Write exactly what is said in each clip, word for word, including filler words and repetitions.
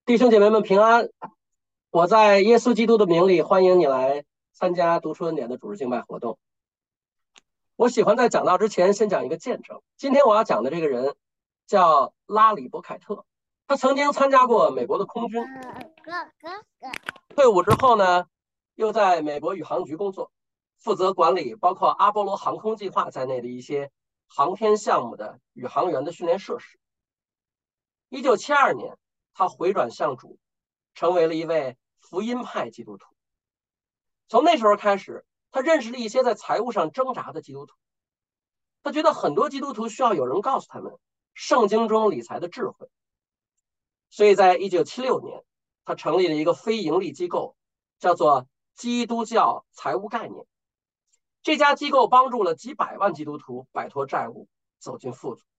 弟兄姐妹们平安！我在耶稣基督的名里欢迎你来参加读出恩典的主日敬拜活动。我喜欢在讲道之前先讲一个见证。今天我要讲的这个人叫拉里·伯凯特，他曾经参加过美国的空军，退伍之后呢，又在美国宇航局工作，负责管理包括阿波罗航空计划在内的一些航天项目的宇航员的训练设施。一九七二年，他回转向主，成为了一位福音派基督徒。从那时候开始，他认识了一些在财务上挣扎的基督徒。他觉得很多基督徒需要有人告诉他们圣经中理财的智慧。所以在一九七六年，他成立了一个非营利机构，叫做基督教财务概念。这家机构帮助了几百万基督徒摆脱债务，走进富足。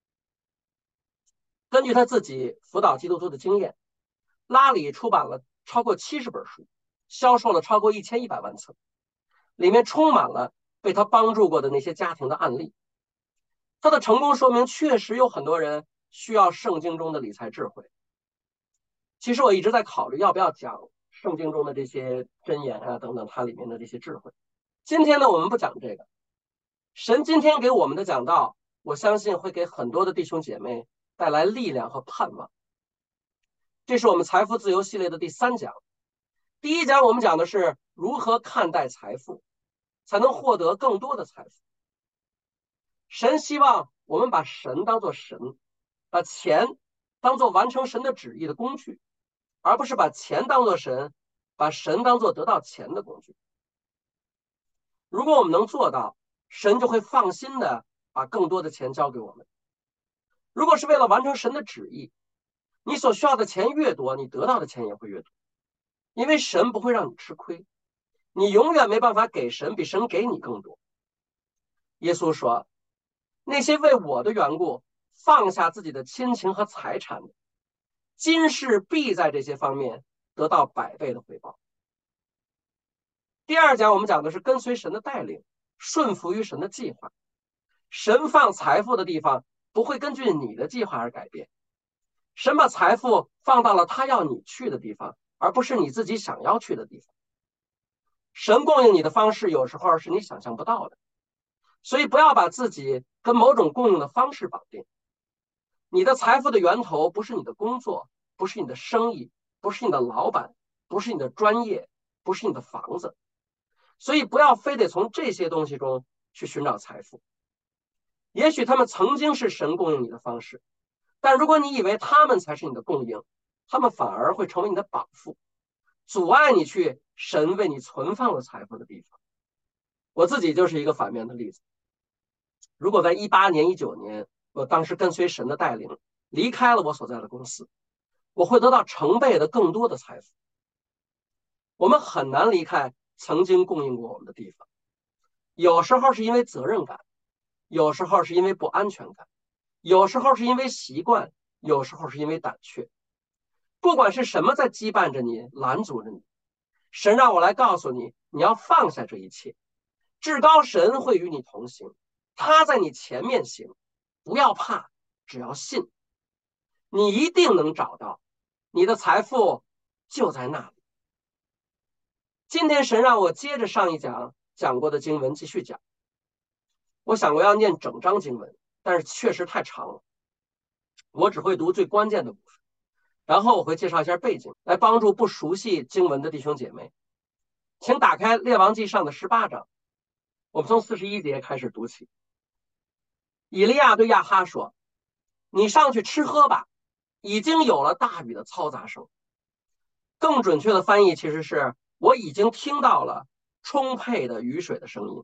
根据他自己辅导基督徒的经验，拉里出版了超过七十本书，销售了超过一千一百万册，里面充满了被他帮助过的那些家庭的案例。他的成功说明，确实有很多人需要圣经中的理财智慧。其实我一直在考虑要不要讲圣经中的这些箴言啊等等，它里面的这些智慧。今天呢，我们不讲这个。神今天给我们的讲道，我相信会给很多的弟兄姐妹带来力量和盼望。这是我们财富自由系列的第三讲。第一讲我们讲的是如何看待财富，才能获得更多的财富。神希望我们把神当作神，把钱当作完成神的旨意的工具，而不是把钱当作神，把神当作得到钱的工具。如果我们能做到，神就会放心的把更多的钱交给我们。如果是为了完成神的旨意，你所需要的钱越多，你得到的钱也会越多，因为神不会让你吃亏，你永远没办法给神比神给你更多。耶稣说，那些为我的缘故放下自己的亲情和财产的，今世必在这些方面得到百倍的回报。第二讲我们讲的是跟随神的带领，顺服于神的计划。神放财富的地方不会根据你的计划而改变，神把财富放到了他要你去的地方，而不是你自己想要去的地方。神供应你的方式有时候是你想象不到的，所以不要把自己跟某种供应的方式绑定。你的财富的源头不是你的工作，不是你的生意，不是你的老板，不是你的专业，不是你的房子。所以不要非得从这些东西中去寻找财富。也许他们曾经是神供应你的方式，但如果你以为他们才是你的供应，他们反而会成为你的绑缚，阻碍你去神为你存放了财富的地方。我自己就是一个反面的例子。如果在一八年、一九年，我当时跟随神的带领，离开了我所在的公司，我会得到成倍的更多的财富。我们很难离开曾经供应过我们的地方，有时候是因为责任感，有时候是因为不安全感，有时候是因为习惯，有时候是因为胆怯。不管是什么在羁绊着你，拦阻着你，神让我来告诉你，你要放下这一切。至高神会与你同行，他在你前面行，不要怕，只要信，你一定能找到，你的财富就在那里。今天神让我接着上一讲讲过的经文继续讲。我想我要念整章经文，但是确实太长了，我只会读最关键的部分，然后我会介绍一下背景，来帮助不熟悉经文的弟兄姐妹。请打开列王记上的十八章，我们从四十一节开始读起。以利亚对亚哈说，你上去吃喝吧，已经有了大雨的嘈杂声。更准确的翻译其实是，我已经听到了充沛的雨水的声音。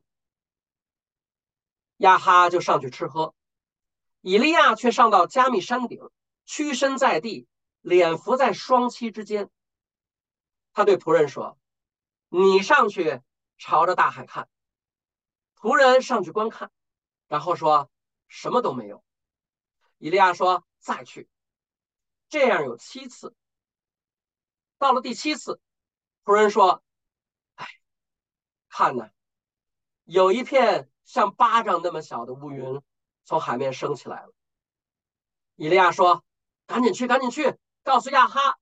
亚哈就上去吃喝，以利亚却上到加密山顶，屈身在地，脸伏在双膝之间。他对仆人说，你上去朝着大海看。仆人上去观看，然后说，什么都没有。以利亚说，再去。这样有七次。到了第七次，仆人说，哎，看呢，有一片像巴掌那么小的乌云从海面升起来了。以利亚说，赶紧去赶紧去，告诉亚哈，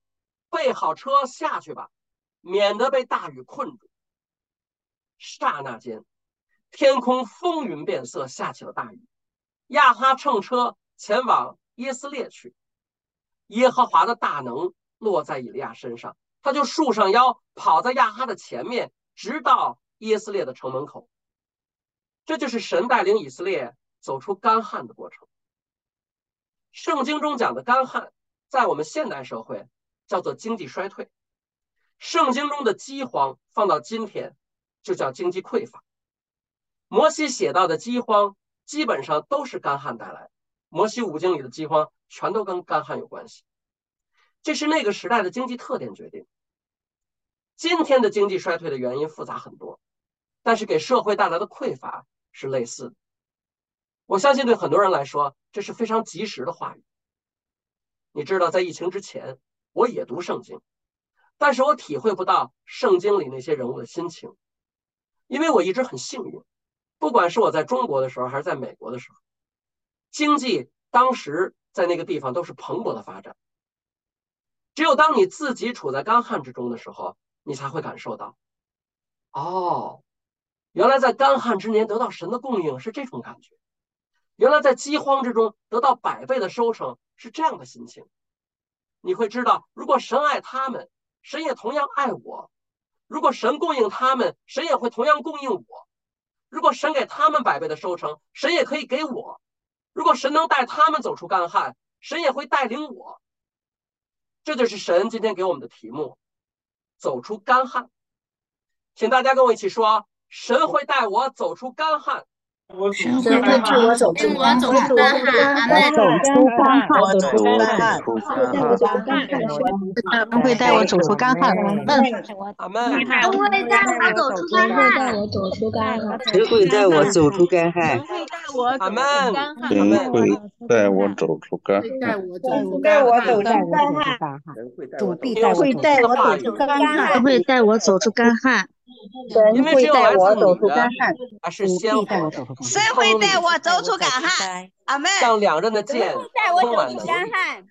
备好车下去吧，免得被大雨困住。刹那间，天空风云变色，下起了大雨。亚哈乘车前往耶斯列去，耶和华的大能落在以利亚身上，他就束上腰，跑在亚哈的前面，直到耶斯列的城门口。这就是神带领以色列走出干旱的过程。圣经中讲的干旱，在我们现代社会叫做经济衰退。圣经中的饥荒放到今天就叫经济匮乏。摩西写到的饥荒基本上都是干旱带来的，摩西五经里的饥荒全都跟干旱有关系。这是那个时代的经济特点决定。今天的经济衰退的原因复杂很多，但是给社会带来的匮乏是类似的。我相信对很多人来说，这是非常及时的话语。你知道，在疫情之前，我也读圣经，但是我体会不到圣经里那些人物的心情，因为我一直很幸运，不管是我在中国的时候，还是在美国的时候，经济当时在那个地方都是蓬勃的发展。只有当你自己处在干旱之中的时候，你才会感受到，哦，原来在干旱之年得到神的供应是这种感觉，原来在饥荒之中得到百倍的收成是这样的心情。你会知道，如果神爱他们，神也同样爱我；如果神供应他们，神也会同样供应我；如果神给他们百倍的收成，神也可以给我；如果神能带他们走出干旱，神也会带领我。这就是神今天给我们的题目，走出干旱。请大家跟我一起说，神会带我走出干旱。 神会带我走出干旱， 我走出干旱， 我走出干旱， 我走出干旱， 神会带我走出干旱。 阿门。 神会带我走出干旱， 带我走出干旱， 神会带我走出干旱。 阿门。 神会带我走出干旱， 带我走出带我干旱， 走出干旱，主必带我走带我出干旱， 神会带我走出干旱。 神会带我走出干旱， 还是先火， 神会带我走出干旱，阿门。 像两刃的剑， 带我充满走出能力。 干旱。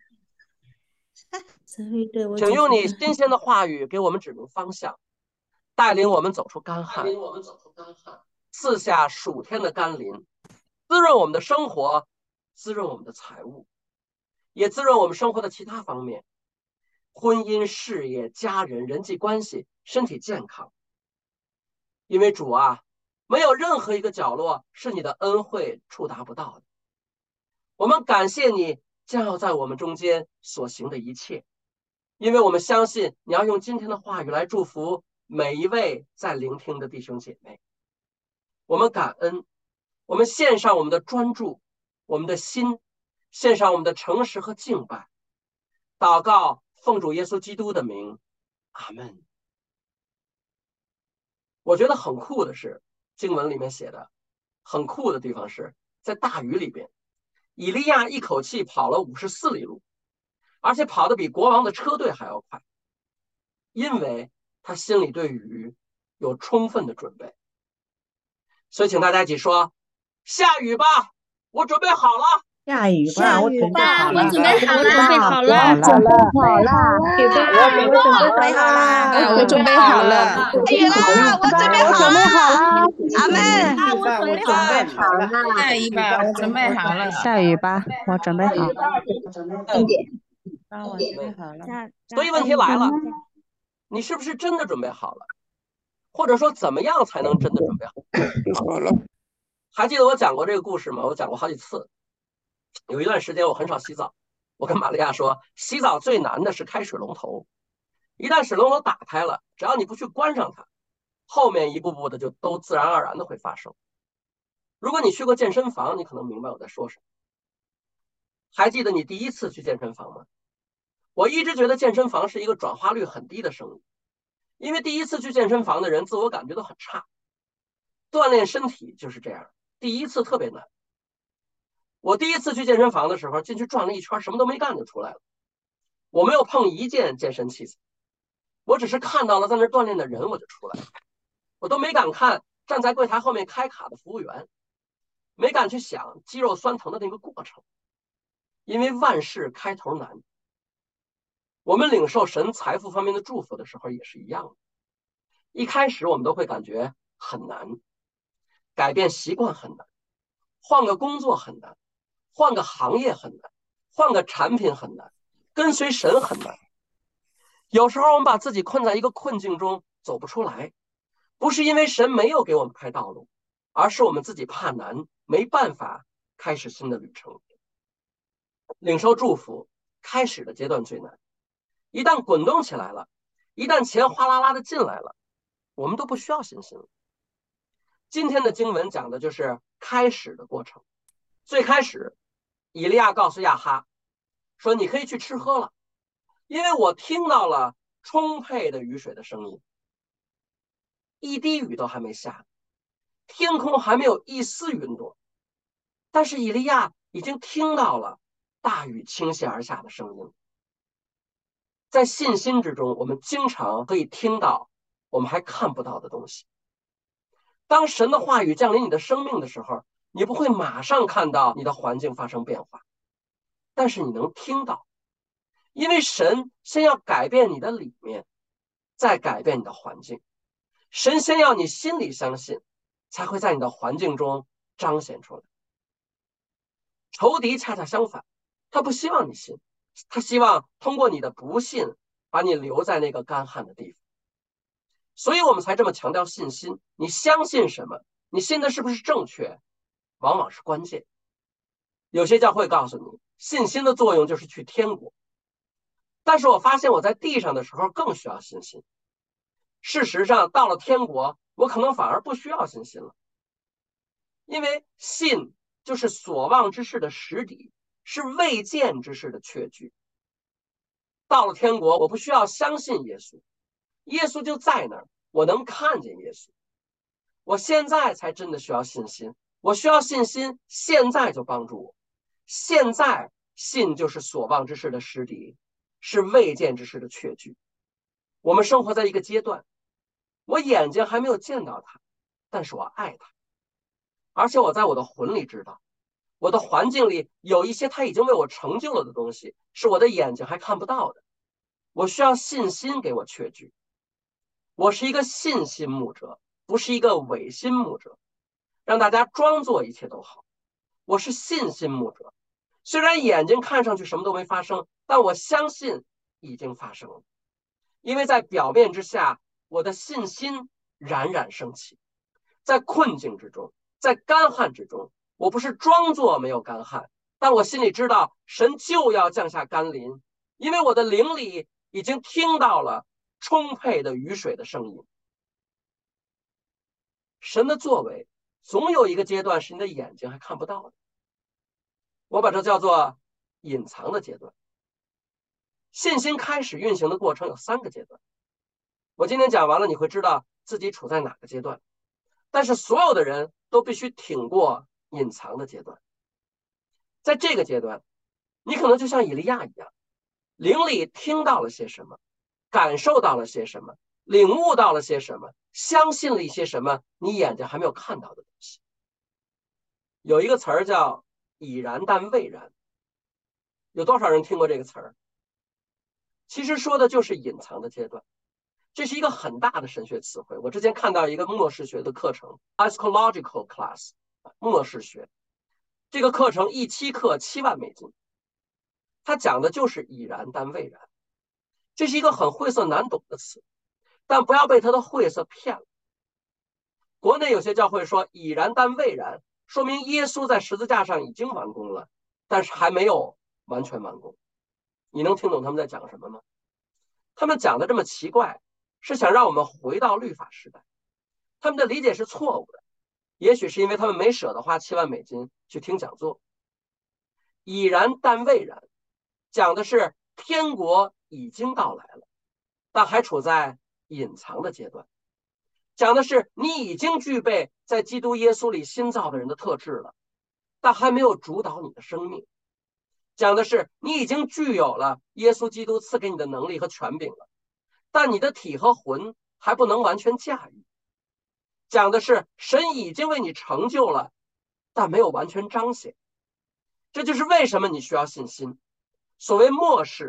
请用你新鲜的话语给我们指明方向，带领我们走出干旱，赐下暑天的甘霖，滋润我们的生活，滋润我们的财物，也滋润我们生活的其他方面，婚姻、事业、家人、人际关系、身体健康。因为主啊，没有任何一个角落是你的恩惠触达不到的。我们感谢你将要在我们中间所行的一切，因为我们相信你要用今天的话语来祝福每一位在聆听的弟兄姐妹。我们感恩，我们献上我们的专注，我们的心，献上我们的诚实和敬拜，祷告奉主耶稣基督的名，阿们。我觉得很酷的是，经文里面写的很酷的地方是在大雨里边，以利亚一口气跑了五十四里路，而且跑得比国王的车队还要快，因为他心里对雨有充分的准备。所以请大家一起说，下雨吧，我准备好了。 下雨吧，我准备好了， 我准备好了， 准备好了，准备好了，我准备好了， 我准备好了。 下雨了，我准备好了，阿门。 我准备好了， 下雨吧，我准备好了。 下雨吧，我准备好了， 重点。 我准备好了。 所以问题来了，你是不是真的准备好了？或者说怎么样才能真的准备好？ 好了。 还记得我讲过这个故事吗？我讲过好几次。有一段时间我很少洗澡，我跟玛利亚说，洗澡最难的是开水龙头，一旦水龙头打开了，只要你不去关上它，后面一步步的就都自然而然的会发生。如果你去过健身房，你可能明白我在说什么。还记得你第一次去健身房吗？我一直觉得健身房是一个转化率很低的生意，因为第一次去健身房的人自我感觉都很差。锻炼身体就是这样，第一次特别难。我第一次去健身房的时候，进去转了一圈，什么都没干就出来了。我没有碰一件健身器材，我只是看到了在那锻炼的人，我就出来了。我都没敢看站在柜台后面开卡的服务员，没敢去想肌肉酸疼的那个过程，因为万事开头难。 我们领受神财富方面的祝福的时候也是一样的。一开始我们都会感觉很难，改变习惯很难，换个工作很难，换个行业很难，换个产品很难，跟随神很难。有时候我们把自己困在一个困境中走不出来，不是因为神没有给我们开道路，而是我们自己怕难，没办法开始新的旅程。领受祝福开始的阶段最难，一旦滚动起来了，一旦钱哗啦啦的进来了，我们都不需要信心了。今天的经文讲的就是开始的过程。最开始，以利亚告诉亚哈说：“你可以去吃喝了，因为我听到了充沛的雨水的声音。一滴雨都还没下，天空还没有一丝云朵，但是以利亚已经听到了大雨倾泻而下的声音。”在信心之中，我们经常可以听到我们还看不到的东西。当神的话语降临你的生命的时候，你不会马上看到你的环境发生变化，但是你能听到，因为神先要改变你的里面，再改变你的环境。神先要你心里相信，才会在你的环境中彰显出来。仇敌恰恰相反，他不希望你信，他希望通过你的不信把你留在那个干旱的地方。所以我们才这么强调信心。你相信什么，你信的是不是正确，往往是关键。有些教会告诉你，信心的作用就是去天国，但是我发现我在地上的时候更需要信心。事实上，到了天国，我可能反而不需要信心了，因为信就是所望之事的实底，是未见之事的确据。到了天国，我不需要相信耶稣，耶稣就在那儿，我能看见耶稣。我现在才真的需要信心，我需要信心，现在就帮助我。现在信就是所望之事的实底，是未见之事的确据。我们生活在一个阶段，我眼睛还没有见到他，但是我爱他，而且我在我的魂里知道，我的环境里有一些他已经为我成就了的东西，是我的眼睛还看不到的。我需要信心给我确据。我是一个信心牧者，不是一个伪心牧者，让大家装作一切都好。我是信心牧者，虽然眼睛看上去什么都没发生，但我相信已经发生了，因为在表面之下，我的信心冉冉升起。在困境之中，在干旱之中，我不是装作没有干旱，但我心里知道神就要降下甘霖，因为我的灵里已经听到了充沛的雨水的声音。神的作为总有一个阶段是你的眼睛还看不到的，我把这叫做隐藏的阶段。信心开始运行的过程有三个阶段，我今天讲完了，你会知道自己处在哪个阶段，但是所有的人都必须挺过隐藏的阶段。在这个阶段，你可能就像以利亚一样，灵里听到了些什么，感受到了些什么，领悟到了些什么，相信了一些什么你眼睛还没有看到的东西。有一个词儿叫已然但未然，有多少人听过这个词儿？其实说的就是隐藏的阶段，这是一个很大的神学词汇。我之前看到一个末世学的课程 eschatological class， 末世学这个课程一期课七万美金，它讲的就是已然但未然。这是一个很晦涩难懂的词，但不要被它的晦涩骗了。国内有些教会说已然但未然，说明耶稣在十字架上已经完工了，但是还没有完全完工。你能听懂他们在讲什么吗？他们讲的这么奇怪，是想让我们回到律法时代。他们的理解是错误的，也许是因为他们没舍得花七万美金去听讲座。已然但未然讲的是天国已经到来了，但还处在隐藏的阶段，讲的是你已经具备在基督耶稣里新造的人的特质了，但还没有主导你的生命。讲的是你已经具有了耶稣基督赐给你的能力和权柄了，但你的体和魂还不能完全驾驭。讲的是神已经为你成就了，但没有完全彰显。这就是为什么你需要信心。所谓末世，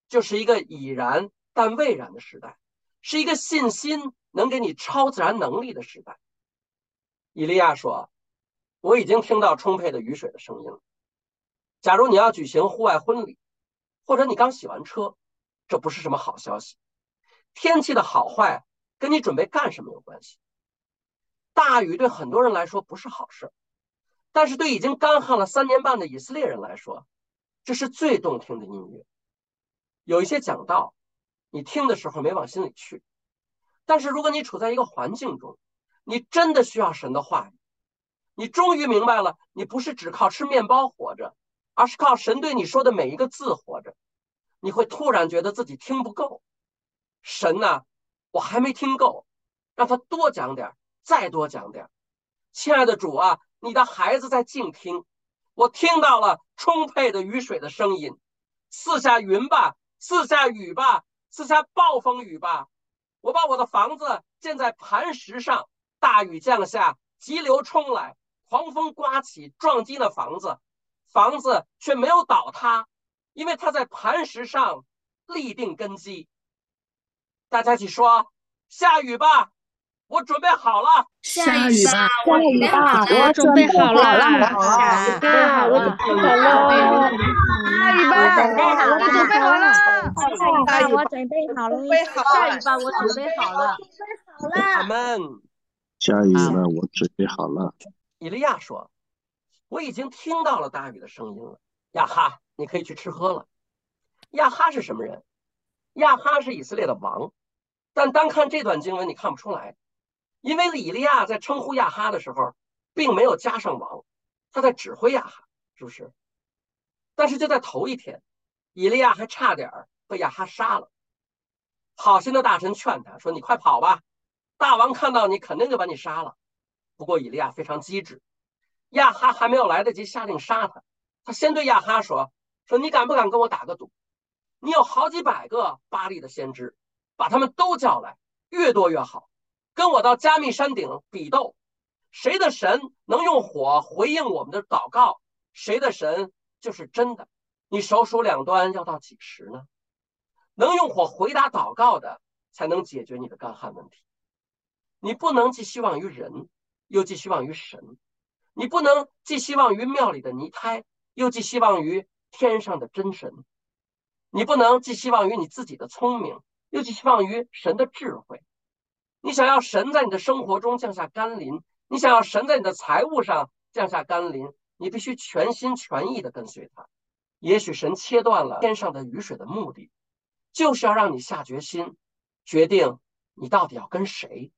就是一个已然但未然的时代，是一个信心能给你超自然能力的时代。以利亚说，我已经听到充沛的雨水的声音了。假如你要举行户外婚礼，或者你刚洗完车，这不是什么好消息。天气的好坏跟你准备干什么有关系。大雨对很多人来说不是好事，但是对已经干旱了三年半的以色列人来说，这是最动听的音乐。有一些讲道，你听的时候没往心里去，但是如果你处在一个环境中，你真的需要神的话语，你终于明白了，你不是只靠吃面包活着，而是靠神对你说的每一个字活着，你会突然觉得自己听不够。神呐、啊，我还没听够，让他多讲点，再多讲点。亲爱的主啊，你的孩子在静听，我听到了充沛的雨水的声音，赐下云吧，赐下雨吧，赐下暴风雨吧。我把我的房子建在磐石上，大雨降下，急流冲来，狂风刮起，撞击了房子，房子却没有倒塌，因为它在磐石上立定根基。大家一起说，下雨吧，我准备好了。 下雨吧， 下雨吧，我准备好了。 下雨吧，我准备好了。 下雨吧，我准备好了。 下雨吧，我准备好了。 下雨吧，我准备好了。 阿门。 下雨了，我准备好了。 以利亚说，我已经听到了大雨的声音了。亚哈，你可以去吃喝了。亚哈是什么人？亚哈是以色列的王，但单看这段经文你看不出来，因为以利亚在称呼亚哈的时候并没有加上王，他在指挥亚哈，是不是？但是就在头一天，以利亚还差点被亚哈杀了。好心的大臣劝他说，你快跑吧，大王看到你肯定就把你杀了。不过以利亚非常机智，亚哈还没有来得及下令杀他，他先对亚哈说说你敢不敢跟我打个赌？你有好几百个巴力的先知，把他们都叫来，越多越好，跟我到加密山顶比斗，谁的神能用火回应我们的祷告，谁的神就是真的。你手数两端要到几时呢？能用火回答祷告的才能解决你的干旱问题。你不能寄希望于人，又寄希望于神。你不能寄希望于庙里的泥胎，又寄希望于天上的真神。你不能寄希望于你自己的聪明，又寄希望于神的智慧。你想要神在你的生活中降下甘霖，你想要神在你的财务上降下甘霖，你必须全心全意地跟随他。也许神切断了天上的雨水的目的，就是要让你下决心，决定你到底要跟谁。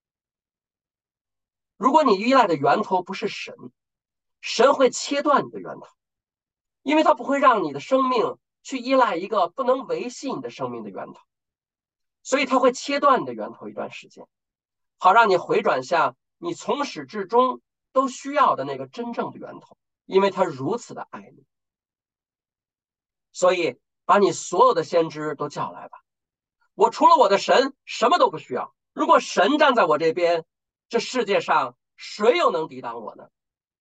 如果你依赖的源头不是神，神会切断你的源头，因为他不会让你的生命去依赖一个不能维系你的生命的源头，所以他会切断你的源头一段时间，好让你回转向你从始至终都需要的那个真正的源头，因为他如此的爱你。所以把你所有的先知都叫来吧，我除了我的神什么都不需要。如果神站在我这边，这世界上谁又能抵挡我呢？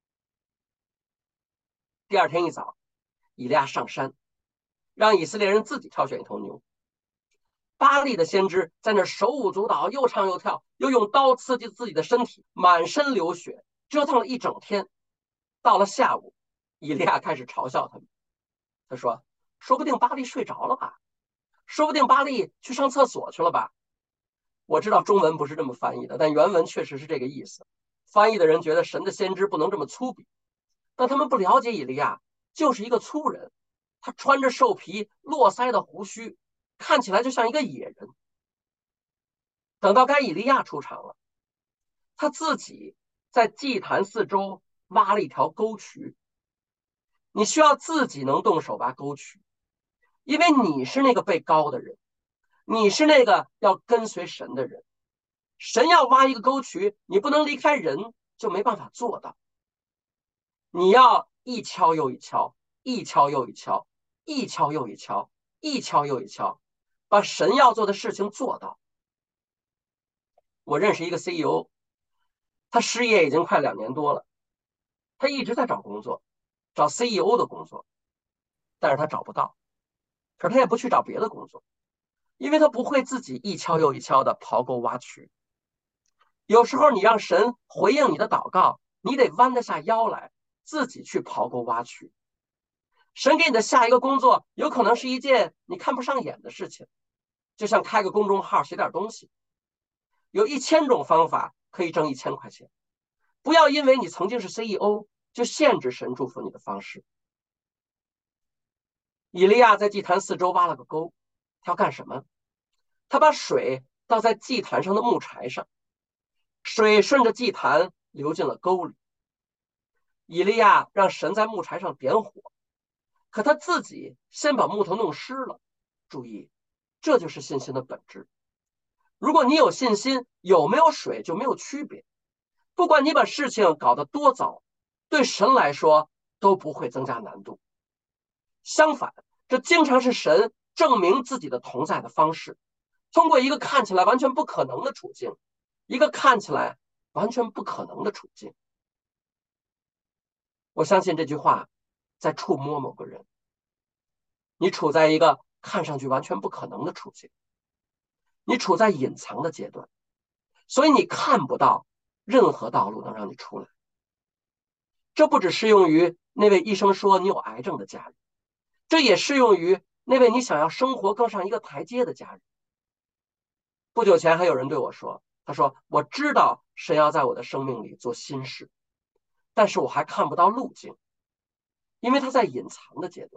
第二天一早，以利亚上山，让以色列人自己挑选一头牛。巴力的先知在那手舞足蹈，又唱又跳，又用刀刺激自己的身体，满身流血，折腾了一整天。到了下午，以利亚开始嘲笑他们，他说，说不定巴力睡着了吧，说不定巴力去上厕所去了吧。我知道中文不是这么翻译的，但原文确实是这个意思。翻译的人觉得神的先知不能这么粗鄙，但他们不了解以利亚就是一个粗人，他穿着兽皮，络腮的胡须，看起来就像一个野人。等到该以利亚出场了，他自己在祭坛四周挖了一条沟渠。你需要自己能动手挖沟渠，因为你是那个被膏的人，你是那个要跟随神的人。神要挖一个沟渠，你不能离开人，就没办法做到。你要一敲又一敲，一敲又一敲，一敲又一敲，一敲又一敲，把神要做的事情做到。我认识一个 C E O， 他失业已经快两年多了，他一直在找工作，找 C E O 的工作，但是他找不到。 可是他也不去找别的工作，因为他不会自己一锹又一锹的刨沟挖渠。有时候你让神回应你的祷告，你得弯得下腰来，自己去刨沟挖渠。神给你的下一个工作，有可能是一件你看不上眼的事情，就像开个公众号写点东西，有一千种方法可以挣一千块钱。不要因为你曾经是 C E O 就限制神祝福你的方式。以利亚在祭坛四周挖了个沟，他要干什么？他把水倒在祭坛上的木柴上，水顺着祭坛流进了沟里。以利亚让神在木柴上点火，可他自己先把木头弄湿了。注意，这就是信心的本质。如果你有信心，有没有水就没有区别。不管你把事情搞得多糟，对神来说都不会增加难度。相反，这经常是神证明自己的同在的方式，通过一个看起来完全不可能的处境，一个看起来完全不可能的处境。我相信这句话在触摸某个人。你处在一个看上去完全不可能的处境，你处在隐藏的阶段，所以你看不到任何道路能让你出来。这不只适用于那位医生说你有癌症的家人，这也适用于那位你想要生活更上一个台阶的家人。不久前还有人对我说，他说我知道神要在我的生命里做新事，但是我还看不到路径，因为他在隐藏的阶段。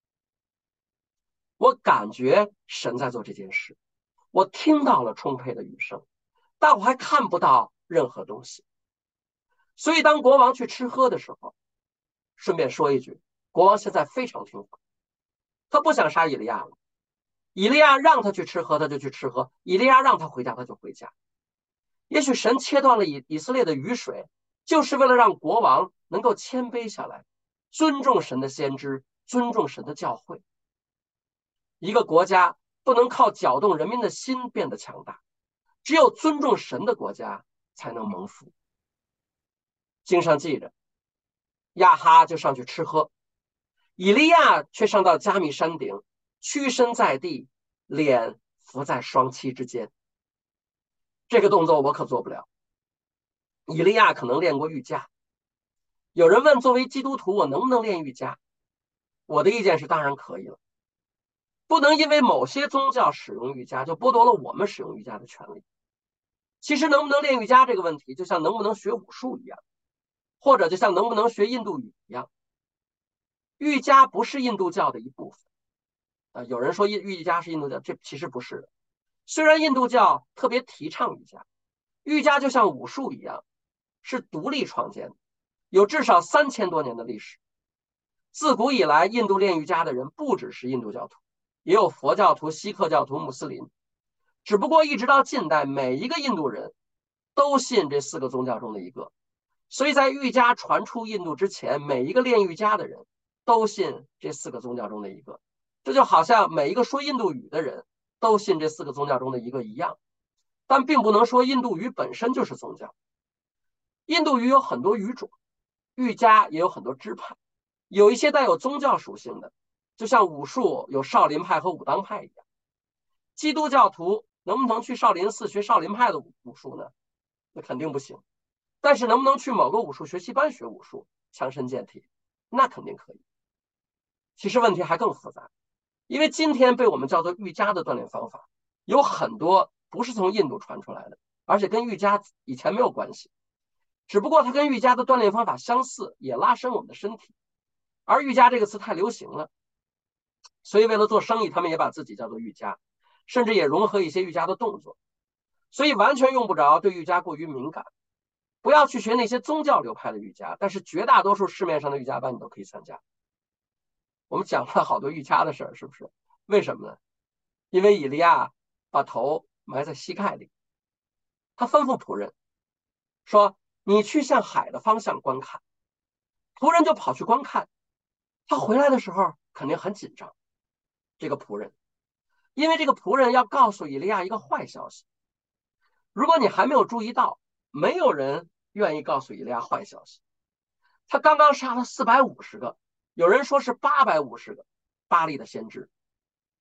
我感觉神在做这件事，我听到了充沛的雨声，但我还看不到任何东西。所以当国王去吃喝的时候，顺便说一句，国王现在非常听话，他不想杀以利亚了。以利亚让他去吃喝，他就去吃喝；以利亚让他回家，他就回家。也许神切断了以以色列的雨水，就是为了让国王能够谦卑下来，尊重神的先知，尊重神的教会。一个国家不能靠搅动人民的心变得强大，只有尊重神的国家才能蒙福。经上记着，亚哈就上去吃喝，以利亚却上到加密山顶，屈身在地，脸伏在双膝之间。这个动作我可做不了。以利亚可能练过瑜伽。有人问，作为基督徒我能不能练瑜伽？我的意见是当然可以了。不能因为某些宗教使用瑜伽就剥夺了我们使用瑜伽的权利。其实能不能练瑜伽这个问题，就像能不能学武术一样，或者就像能不能学印度语一样。瑜伽不是印度教的一部分。呃，有人说瑜伽是印度教，这其实不是的。虽然印度教特别提倡瑜伽，瑜伽就像武术一样，是独立创建的，有至少三千多年的历史。自古以来，印度练瑜伽的人不只是印度教徒，也有佛教徒、锡克教徒、穆斯林。只不过一直到近代，每一个印度人都信这四个宗教中的一个。所以在瑜伽传出印度之前，每一个练瑜伽的人都信这四个宗教中的一个。这就好像每一个说印度语的人都信这四个宗教中的一个一样。但并不能说印度语本身就是宗教。印度语有很多语种，瑜伽也有很多支派，有一些带有宗教属性的，就像武术有少林派和武当派一样。基督教徒能不能去少林寺学少林派的武术呢？那肯定不行。但是能不能去某个武术学习班学武术，强身健体，那肯定可以。其实问题还更复杂，因为今天被我们叫做瑜伽的锻炼方法，有很多不是从印度传出来的，而且跟瑜伽以前没有关系，只不过它跟瑜伽的锻炼方法相似，也拉伸我们的身体。而瑜伽这个词太流行了，所以为了做生意，他们也把自己叫做瑜伽，甚至也融合一些瑜伽的动作，所以完全用不着对瑜伽过于敏感。不要去学那些宗教流派的瑜伽，但是绝大多数市面上的瑜伽班你都可以参加。我们讲了好多瑜伽的事儿，是不是？为什么呢？因为以利亚把头埋在膝盖里，他吩咐仆人说：“你去向海的方向观看。”仆人就跑去观看。他回来的时候肯定很紧张，这个仆人，因为这个仆人要告诉以利亚一个坏消息。如果你还没有注意到，没有人愿意告诉以利亚坏消息。他刚刚杀了四百五十个，有人说是八百五十个巴力的先知。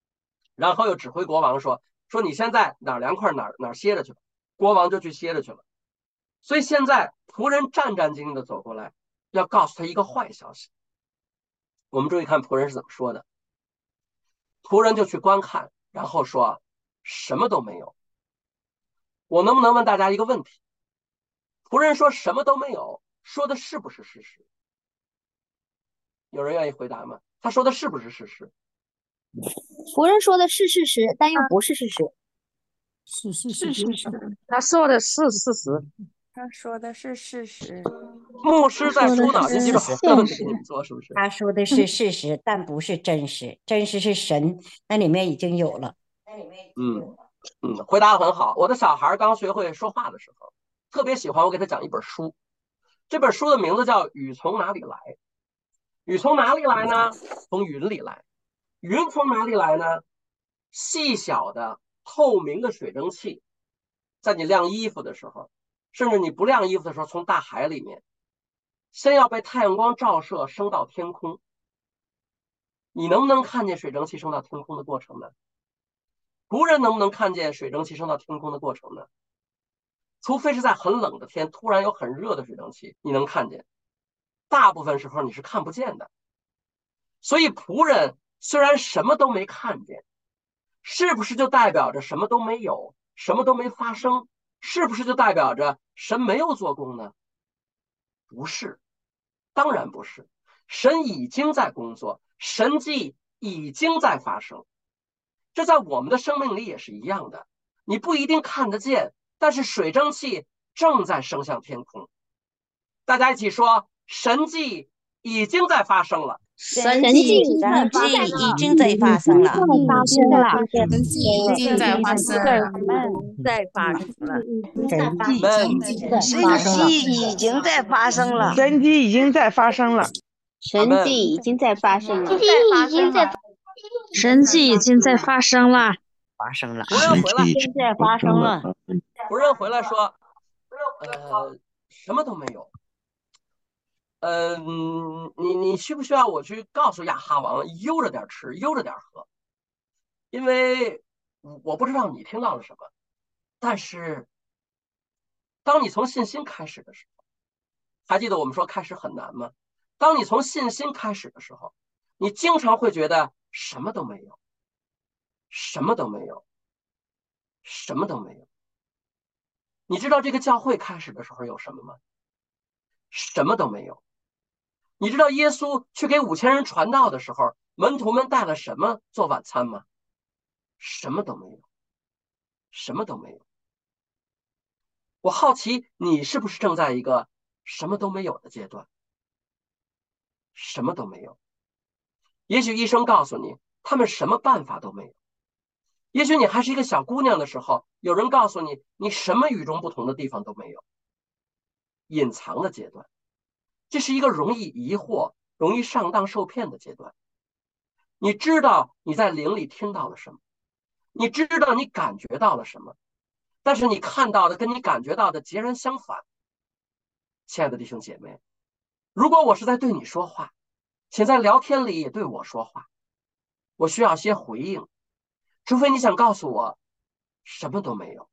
然后又指挥国王说说你现在哪儿凉快哪儿哪儿歇着去吧，国王就去歇着去了。所以现在仆人战战兢兢的走过来，要告诉他一个坏消息。我们注意看仆人是怎么说的，仆人就去观看，然后说什么都没有。我能不能问大家一个问题？仆人说什么都没有，说的是不是事实？有人愿意回答吗？他说的是不是事实？ 仆人说的是事实，但又不是事实。 是是是事实， 他说的是事实。 他说的是事实。 牧师在出脑筋急转弯的问题给你们做，是不是？ 他说的是事实，但不是真实。真实是神，那里面已经有了。 嗯嗯，回答的很好。我的小孩刚学会说话的时候，特别喜欢我给他讲一本书。这本书的名字叫《雨从哪里来》。雨从哪里来呢？从云里来。云从哪里来呢？细小的透明的水蒸气，在你晾衣服的时候，甚至你不晾衣服的时候，从大海里面先要被太阳光照射升到天空。你能不能看见水蒸气升到天空的过程呢？仆人能不能看见水蒸气升到天空的过程呢？除非是在很冷的天，突然有很热的水蒸气，你能看见。大部分时候你是看不见的。所以仆人虽然什么都没看见，是不是就代表着什么都没有，什么都没发生？是不是就代表着神没有做工呢？不是，当然不是。神已经在工作，神迹已经在发生。这在我们的生命里也是一样的，你不一定看得见，但是水蒸气正在升向天空。大家一起说，神迹已经在发生了。 神迹已经在发生了， 神迹已经在发生了，在发生了， 神迹已经在发生了， 神迹已经在发生了， 神迹已经在发生了， 神迹已经在神迹已经在发生了， 发生了， 仆人回来， 现在发生了。 仆人回来说，呃，什么都没有。呃，你你需不需要我去告诉亚哈王悠着点吃，悠着点喝？因为我不知道你听到了什么，但是当你从信心开始的时候，还记得我们说开始很难吗？当你从信心开始的时候，你经常会觉得什么都没有，什么都没有，什么都没有。你知道这个教会开始的时候有什么吗？什么都没有。你知道耶稣去给五千人传道的时候，门徒们带了什么做晚餐吗？什么都没有，什么都没有。我好奇你是不是正在一个什么都没有的阶段？什么都没有。也许医生告诉你，他们什么办法都没有。也许你还是一个小姑娘的时候，有人告诉你，你什么与众不同的地方都没有。隐藏的阶段。这是一个容易疑惑、容易上当受骗的阶段。你知道你在灵里听到了什么，你知道你感觉到了什么，但是你看到的跟你感觉到的截然相反。亲爱的弟兄姐妹，如果我是在对你说话，请在聊天里也对我说话。我需要些回应，除非你想告诉我什么都没有。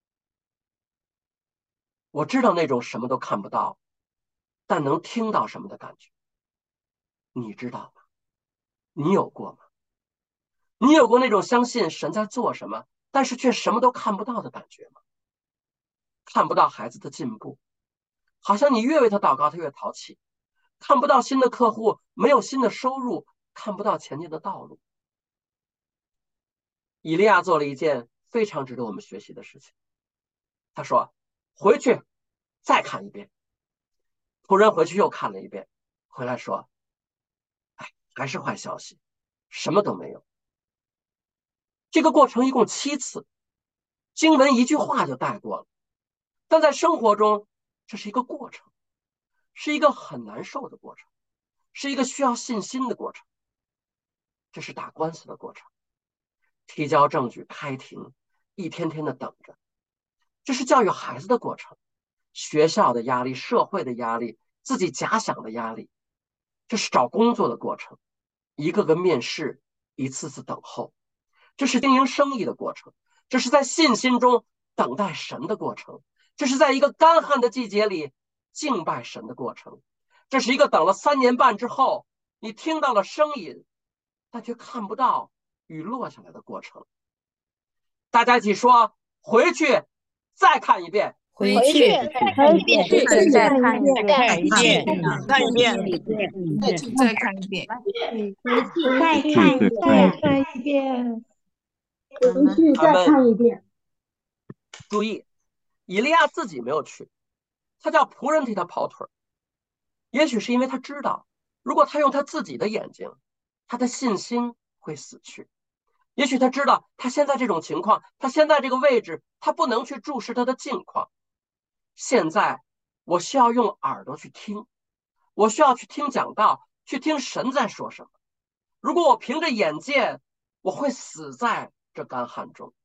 我知道那种什么都看不到但能听到什么的感觉，你知道吗？你有过吗？你有过那种相信神在做什么，但是却什么都看不到的感觉吗？看不到孩子的进步，好像你越为他祷告他越淘气，看不到新的客户，没有新的收入，看不到前进的道路。以利亚做了一件非常值得我们学习的事情，他说回去再看一遍。仆人回去又看了一遍，回来说，哎，还是坏消息，什么都没有。这个过程一共七次，经文一句话就带过了，但在生活中这是一个过程，是一个很难受的过程，是一个需要信心的过程。这是打官司的过程，提交证据，开庭，一天天的等着。这是教育孩子的过程，学校的压力，社会的压力，自己假想的压力。这是找工作的过程，一个个面试，一次次等候。 这是经营生意的过程，这是在信心中等待神的过程，这是在一个干旱的季节里敬拜神的过程，这是一个等了三年半之后，你听到了声音，但却看不到雨落下来的过程。大家一起说，回去再看一遍。 回去再看一遍， 回去再看一遍， 看一遍， 看一遍，回去再看一遍， 回去再看一遍， 看一遍，回去再看一遍。 注意，以利亚自己没有去，他叫仆人替他跑腿。也许是因为他知道，如果他用他自己的眼睛，他的信心会死去。也许他知道，他现在这种情况，他现在这个位置，他不能去注视他的境况。现在我需要用耳朵去听，我需要去听讲道，去听神在说什么。如果我凭着眼见，我会死在这干旱中。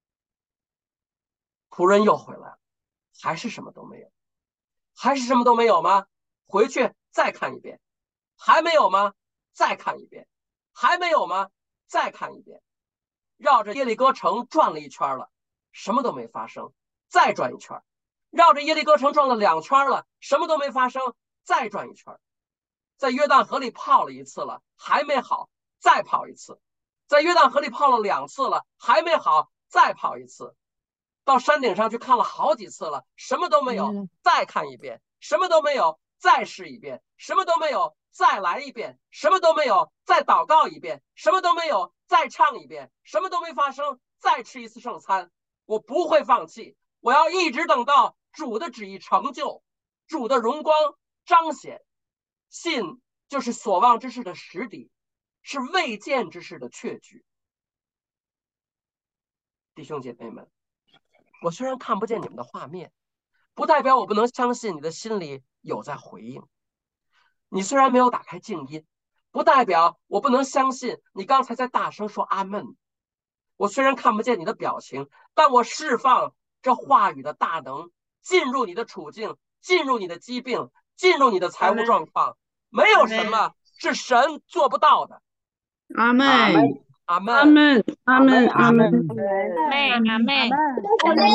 仆人又回来了，还是什么都没有，还是什么都没有吗？回去再看一遍。还没有吗？再看一遍。还没有吗？再看一遍。绕着耶利哥城转了一圈了，什么都没发生，再转一圈。绕着耶利哥城转了两圈了，什么都没发生，再转一圈。在约旦河里泡了一次了，还没好，再泡一次。在约旦河里泡了两次了，还没好，再泡一次。到山顶上去看了好几次了，什么都没有，再看一遍。什么都没有，再试一遍。什么都没有，再来一遍。什么都没有，再祷告一遍。什么都没有，再唱一遍。什么都没发生，再吃一次圣餐。我不会放弃，我要一直等到主的旨意成就，主的荣光彰显。信就是所望之事的实底，是未见之事的确据。弟兄姐妹们，我虽然看不见你们的画面，不代表我不能相信你的心里有在回应。你虽然没有打开静音，不代表我不能相信你刚才在大声说阿门。我虽然看不见你的表情，但我释放这话语的大能进入你的处境，进入你的疾病，进入你的财务状况。没有什么是神做不到的。 阿门， 阿门， 阿门，阿门，阿门， 阿门，阿门， 阿门， 阿门，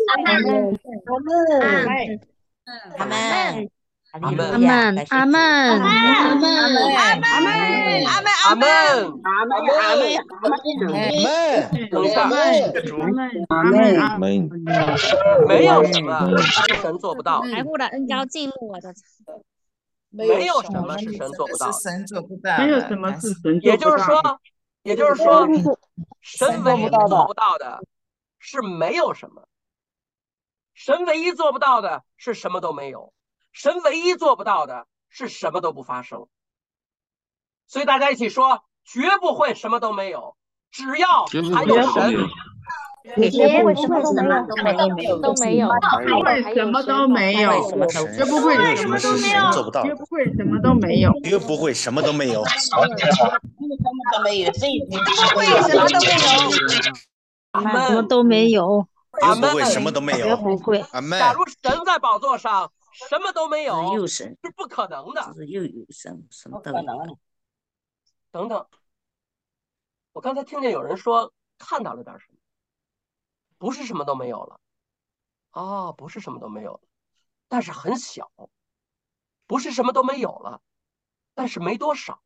阿门， 阿门， 阿门，阿门，阿门， 阿门， 阿门， 阿门， 阿门，阿门， 等一下， 阿门， 阿门。 没有什么是神做不到的， 财富的恩膏进入我的， 没有什么是神做不到的。 是神做不到的， 没有什么是神也做不到的。 就是说，也就是说，神唯一做不到的是没有什么，神唯一做不到的是什么都没有，神唯一做不到的是什么都不发生。所以大家一起说，绝不会什么都没有，只要还有神。 绝不会什么都没有， 都没有， 不会什么都没有，绝不会什么都没有， 做不到， 绝不会什么都没有， 绝不会什么都没有， 什么都没有，什么都没有。 阿门， 什么都没有， 阿绝不会门， 什么都没绝有， 不会。 阿门。 假如神在宝座上什么都没有， 有神， 是不可能的。 是又有神，什么都有。 等等，我刚才听见有人说看到了点什么，不是什么都没有了。哦，不是什么都没有了，但是很小。不是什么都没有了，但是没多少。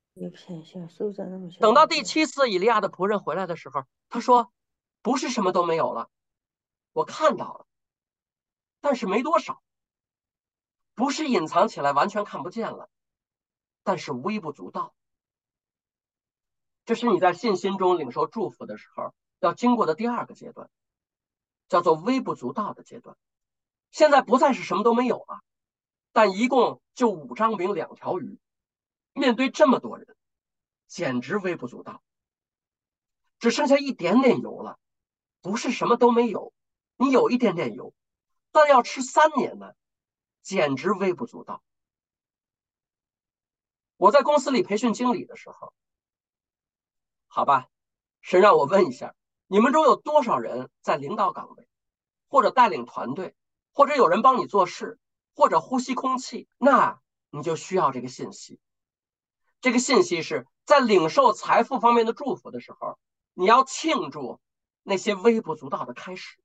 等到第七次以利亚的仆人回来的时候，他说不是什么都没有了，我看到了，但是没多少。不是隐藏起来完全看不见了，但是微不足道。这是你在信心中领受祝福的时候要经过的第二个阶段，叫做微不足道的阶段。现在不再是什么都没有了，但一共就五张饼两条鱼，面对这么多人，简直微不足道。只剩下一点点油了，不是什么都没有，你有一点点油，但要吃三年呢，简直微不足道。我在公司里培训经理的时候，好吧，神让我问一下，你们中有多少人在领导岗位，或者带领团队，或者有人帮你做事，或者呼吸空气，那你就需要这个信息。这个信息是在领受财富方面的祝福的时候，要经过的第二个阶段，叫做微不足道的阶段。现在不再是什么都没有了，但一共就五张饼两条鱼，面对这么多人，简直微不足道。只剩下一点点油了，不是什么都没有，你有一点点油，但要吃三年呢，简直微不足道。 你要庆祝那些微不足道的开始。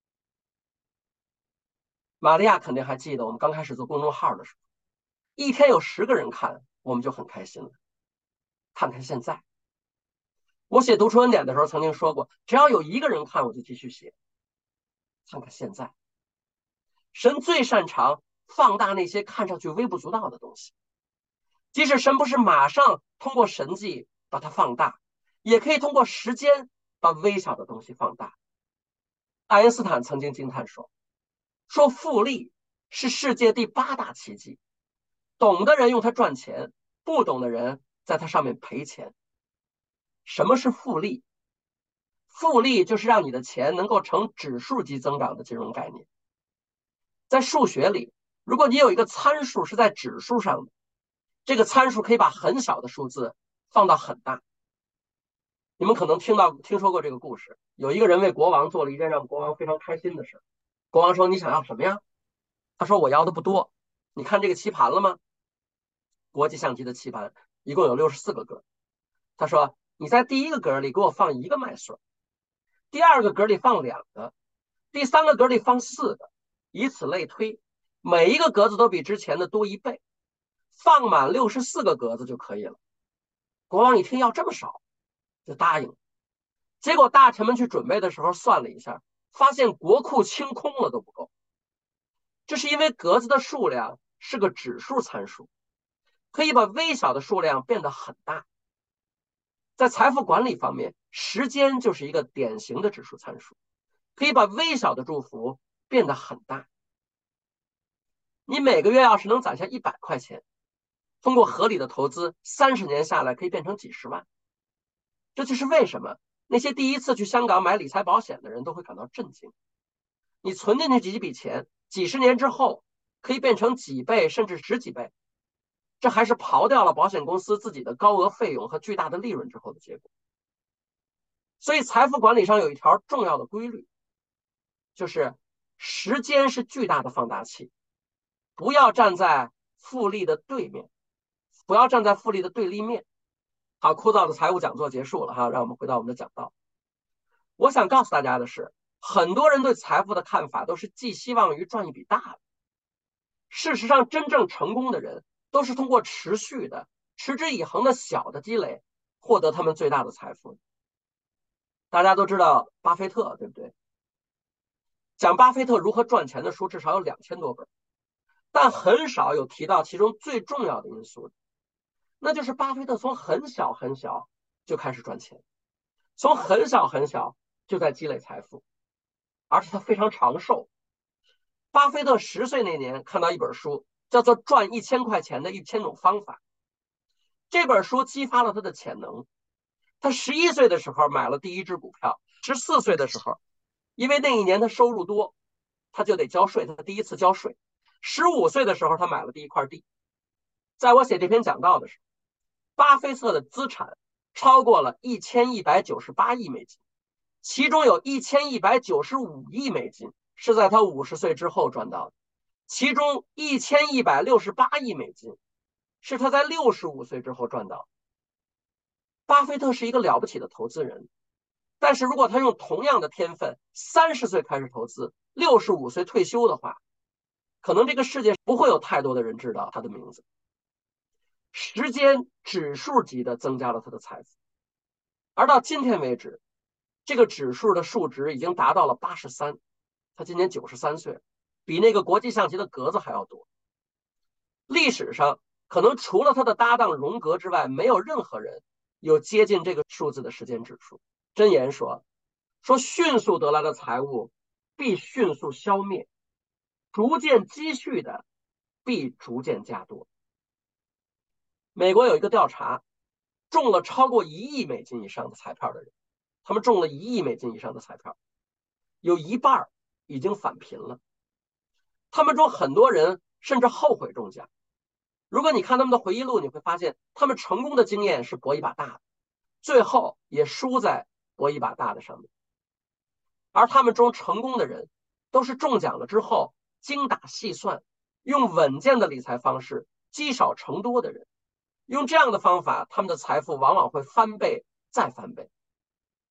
玛利亚肯定还记得，我们刚开始做公众号的时候，一天有十个人看，我们就很开心了。看看现在，我写读书恩典的时候曾经说过，只要有一个人看，我就继续写。看看现在，神最擅长放大那些看上去微不足道的东西，即使神不是马上通过神迹把它放大，也可以通过时间把微小的东西放大。爱因斯坦曾经惊叹说，说复利是世界第八大奇迹，懂的人用它赚钱，不懂的人在它上面赔钱。什么是复利？复利就是让你的钱能够呈指数级增长的金融概念。在数学里，如果你有一个参数是在指数上的，这个参数可以把很小的数字放到很大。你们可能听到听说过这个故事，有一个人为国王做了一件让国王非常开心的事。国王说，你想要什么呀？他说，我要的不多。你看这个棋盘了吗？国际象棋的棋盘一共有六十四个格。他说，你在第一个格里给我放一个麦穗，第二个格里放两个，第三个格里放四个，以此类推，每一个格子都比之前的多一倍，放满六十四个格子就可以了。国王一听要这么少，就答应了。结果大臣们去准备的时候算了一下，发现国库清空了都不够。这是因为格子的数量是个指数参数，可以把微小的数量变得很大。在财富管理方面，时间就是一个典型的指数参数，可以把微小的祝福变得很大。你每个月要是能攒下一百块钱，通过合理的投资，三十年下来可以变成几十万。这就是为什么那些第一次去香港买理财保险的人都会感到震惊。你存进去几笔钱，几十年之后可以变成几倍甚至十几倍，这还是刨掉了保险公司自己的高额费用和巨大的利润之后的结果。所以财富管理上有一条重要的规律，就是时间是巨大的放大器，不要站在复利的对面，不要站在复利的对立面。好，枯燥的财务讲座结束了哈，让我们回到我们的讲道。我想告诉大家的是，很多人对财富的看法都是寄希望于赚一笔大的。事实上，真正成功的人都是通过持续的、持之以恒的小的积累，获得他们最大的财富。大家都知道巴菲特，对不对？讲巴菲特如何赚钱的书至少有两千多本，但很少有提到其中最重要的因素，那就是巴菲特从很小很小就开始赚钱，从很小很小就在积累财富，而且他非常长寿。巴菲特十岁那年看到一本书，叫做《赚一千块钱的一千种方法》。这本书激发了他的潜能。他十一岁的时候买了第一只股票，十四岁的时候，因为那一年他收入多，他就得交税，他第一次交税。十五岁的时候，他买了第一块地。在我写这篇讲道的时候，巴菲特的资产超过了一千一百九十八亿美金，其中有一千一百九十五亿美金是在他五十岁之后赚到的，其中一千一百六十八亿美金是他在六十五岁之后赚到的。巴菲特是一个了不起的投资人，但是如果他用同样的天分，三十岁开始投资，六十五岁退休的话，可能这个世界不会有太多的人知道他的名字。时间指数级的增加了他的财富，而到今天为止，这个指数的数值已经达到了八十三，他今年九十三岁，比那个国际象棋的格子还要多。历史上可能除了他的搭档荣格之外，没有任何人有接近这个数字的时间指数。箴言说，说迅速得来的财物必迅速消灭，逐渐积蓄的必逐渐加多。美国有一个调查，中了超过一亿美金以上的彩票的人，他们中了一亿美金以上的彩票，有一半已经返贫了。他们中很多人甚至后悔中奖。如果你看他们的回忆录，你会发现他们成功的经验是博一把大的，最后也输在博一把大的上面。而他们中成功的人都是中奖了之后精打细算，用稳健的理财方式积少成多的人。用这样的方法，他们的财富往往会翻倍再翻倍。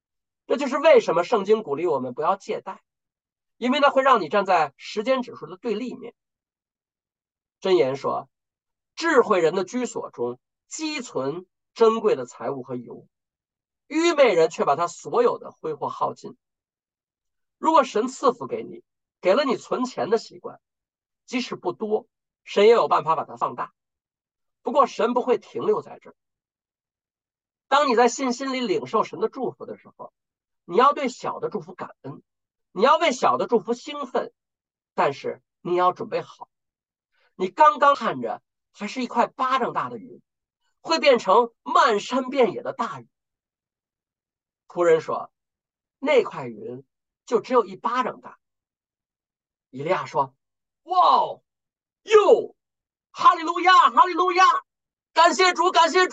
这就是为什么圣经鼓励我们不要借贷，因为它会让你站在时间指数的对立面。箴言说，智慧人的居所中积存珍贵的财物和油，愚昧人却把他所有的挥霍耗尽。如果神赐福给你，给了你存钱的习惯，即使不多，神也有办法把它放大。不过神不会停留在这儿。当你在信心里领受神的祝福的时候，你要对小的祝福感恩，你要为小的祝福兴奋，但是你要准备好，你刚刚看着还是一块巴掌大的云，会变成漫山遍野的大雨。仆人说，那块云就只有一巴掌大。以利亚说，哇哦，哟，哈利路亚，哈利路亚，感谢主，感谢主。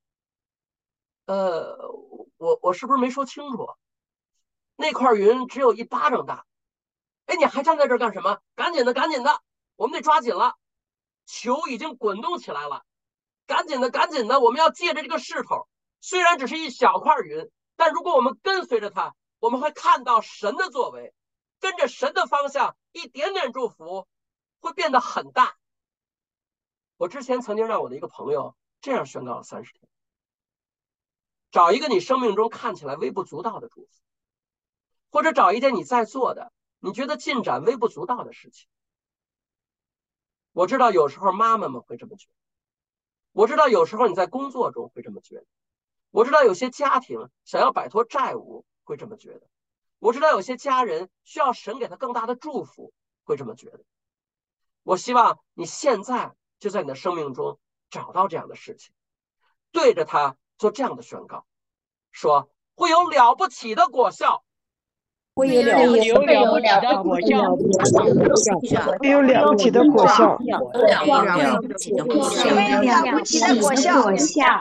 呃，我我是不是没说清楚？那块云只有一巴掌大。哎，你还站在这儿干什么？赶紧的，赶紧的，我们得抓紧了。球已经滚动起来了，赶紧的，赶紧的，我们要借着这个势头。虽然只是一小块云，但如果我们跟随着它，我们会看到神的作为，跟着神的方向，一点点祝福会变得很大。我之前曾经让我的一个朋友这样宣告了三十天：找一个你生命中看起来微不足道的祝福，或者找一件你在做的你觉得进展微不足道的事情。我知道有时候妈妈们会这么觉得，我知道有时候你在工作中会这么觉得，我知道有些家庭想要摆脱债务会这么觉得，我知道有些家人需要神给他更大的祝福会这么觉得。我希望你现在就在你的生命中找到这样的事情，对着他做这样的宣告，说会有了不起的果效， 会有了不起的果效，会有了不起的果效， 有了不起的果效， 会有了不起的果效，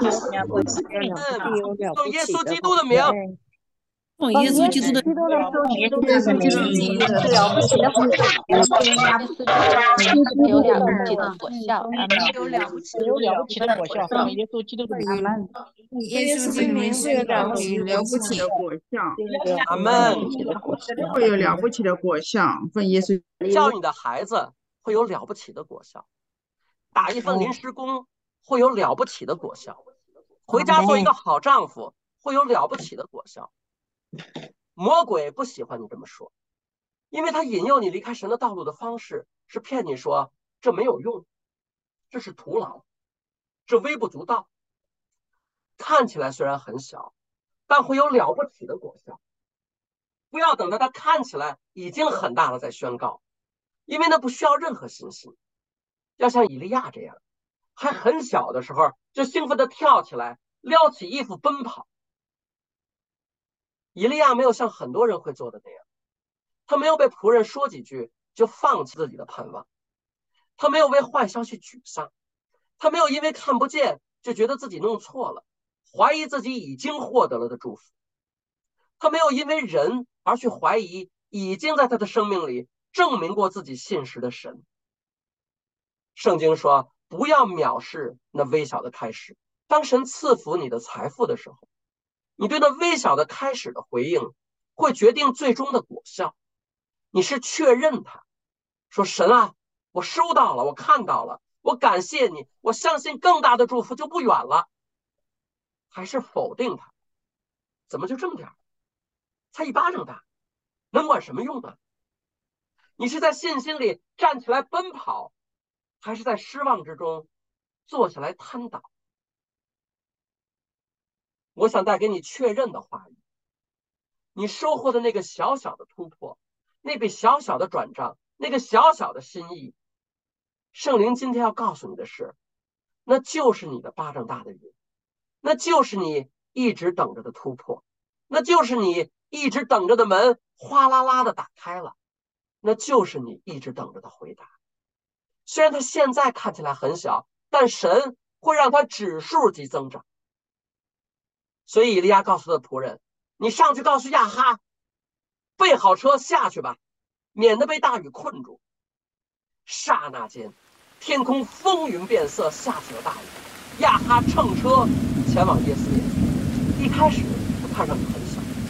奉耶稣基督的名， 奉耶稣基督的名， 耶稣基督的名，了不起的果效，有了不起的果效， 有了不起有了不起的果效，奉耶稣基督的名， 耶稣的名会有了不起了不起的果效， 阿门。 会有了不起的果效，奉耶稣。 教你的孩子会有了不起的果效，打一份临时工会有了不起的果效，回家做一个好丈夫会有了不起的果效。魔鬼不喜欢你这么说，因为他引诱你离开神的道路的方式是骗你说这没有用，这是徒劳，这微不足道，看起来虽然很小，但会有了不起的果效。不要等到它看起来已经很大了再宣告，因为那不需要任何信心。要像以利亚这样，还很小的时候就兴奋地跳起来，撩起衣服奔跑。以利亚没有像很多人会做的那样，他没有被仆人说几句就放弃自己的盼望，他没有为坏消息沮丧，他没有因为看不见就觉得自己弄错了，怀疑自己已经获得了的祝福，他没有因为人而去怀疑已经在他的生命里证明过自己信实的神。圣经说，不要藐视那微小的开始。当神赐福你的财富的时候，你对那微小的开始的回应会决定最终的果效。你是确认它，说神啊，我收到了，我看到了，我感谢你，我相信更大的祝福就不远了，还是否定它？怎么就这么点，才一巴掌大，能管什么用呢？你是在信心里站起来奔跑，还是在失望之中坐下来瘫倒？我想带给你确认的话语，你收获的那个小小的突破，那笔小小的转账，那个小小的心意，圣灵今天要告诉你的是，那就是你的巴掌大的云，那就是你一直等着的突破，那就是你一直等着的门哗啦啦的打开了，那就是你一直等着的回答。虽然它现在看起来很小，但神会让它指数级增长。所以以利亚告诉他的仆人，你上去告诉亚哈，备好车下去吧，免得被大雨困住。刹那间天空风云变色，下起了大雨。亚哈乘车前往耶斯列。一开始他看上去很小，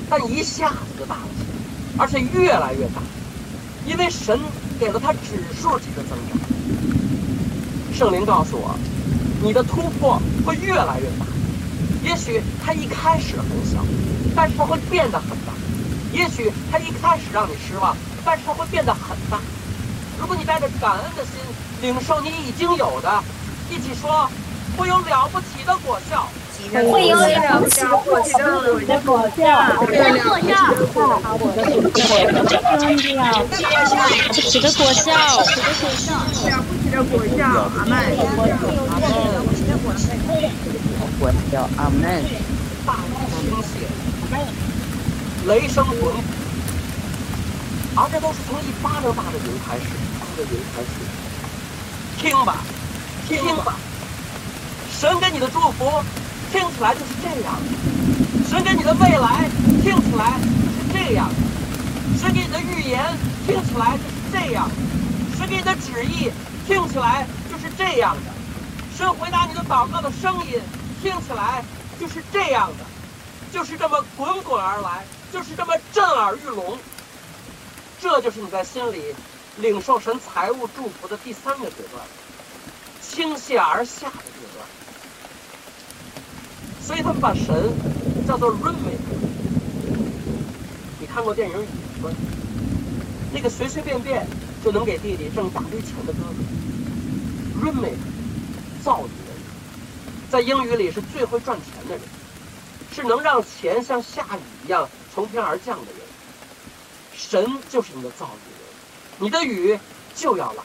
但一下子就大了起来，而且越来越大，因为神给了他指数级的增长。圣灵告诉我，你的突破会越来越大。也许它一开始很小，但是它会变得很大。也许它一开始让你失望，但是它会变得很大。如果你带着感恩的心领受你已经有的，一起说，会有了不起的果效。 会有了不起的果效，的果效，的果效，好，我的果效，了不起的果效，了不起的果效， 了不起的果效，阿门。 了不起的果效， 果效，阿门。 大雨倾泻，雷声滚滚，而这都是从一巴掌大的云开始，大的云开始。听吧，听吧，神给你的祝福。听起来就是这样，神给你的未来听起来就是这样，神给你的预言听起来就是这样，神给你的旨意听起来就是这样的，神回答你的祷告的声音听起来就是这样的，就是这么滚滚而来，就是这么震耳欲聋。这就是你在心里领受神财务祝福的第三个阶段，倾泻而下的阶段。所以他们把神叫做 rainmaker。你看过电影《雨村》，那个随随便便就能给弟弟挣大堆钱的哥哥 ，rainmaker， 造雨人，在英语里是最会赚钱的人，是能让钱像下雨一样从天而降的人。神就是你的造雨人，你的雨就要来。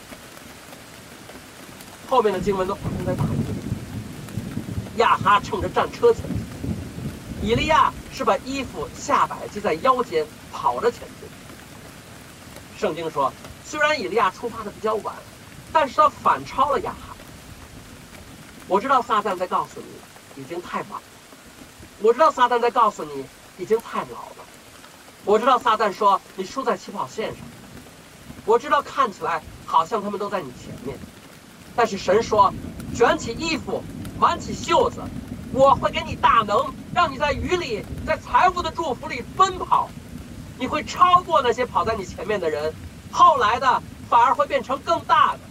后面的经文都发生在大雨里。亚哈乘着战车前进，以利亚是把衣服下摆系在腰间，跑着前进。圣经说，虽然以利亚出发的比较晚，但是他反超了亚哈。我知道撒旦在告诉你，已经太晚了。我知道撒旦在告诉你，已经太老了。我知道撒旦说你输在起跑线上。我知道看起来好像他们都在你前面，但是神说，卷起衣服，挽起袖子，我会给你大能，让你在雨里，在财富的祝福里奔跑。你会超过那些跑在你前面的人，后来的反而会变成更大的。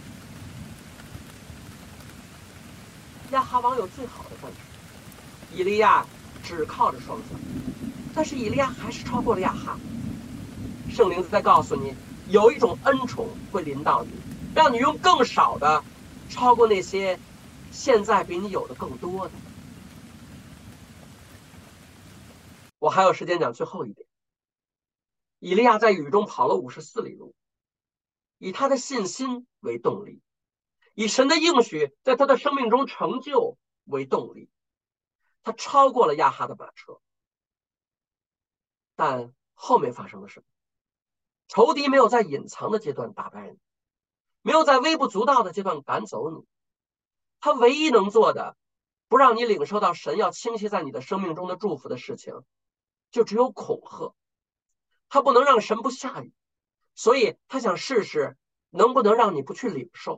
亚哈王有最好的战士，以利亚只靠着双脚，但是以利亚还是超过了亚哈。圣灵在告诉你，有一种恩宠会临到你，让你用更少的超过那些现在比你有的更多的。我还有时间讲最后一点。以利亚在雨中跑了五十四里路，以他的信心为动力，以神的应许在他的生命中成就为动力，他超过了亚哈的马车。但后面发生了什么？仇敌没有在隐藏的阶段打败你，没有在微不足道的阶段赶走你。他唯一能做的，不让你领受到神要倾泻在你的生命中的祝福的事情，就只有恐吓。他不能让神不下雨，所以他想试试能不能让你不去领受。